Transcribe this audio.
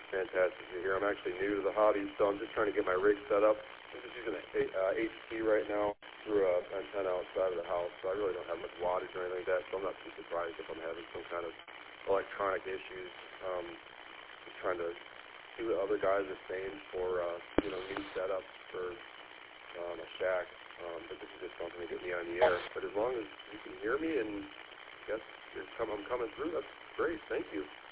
Fantastic to hear. I'm actually new to the hobby, so I'm just trying to get my rig set up. I'm just using an HT right now through an antenna outside of the house, so I really don't have much wattage or anything like that, so I'm not too surprised if I'm having some kind of electronic issues. Just trying to see what other guys are saying for new setups for a shack. But this is just something to get me on the air. But as long as you can hear me and I guess I'm coming through, that's great. Thank you.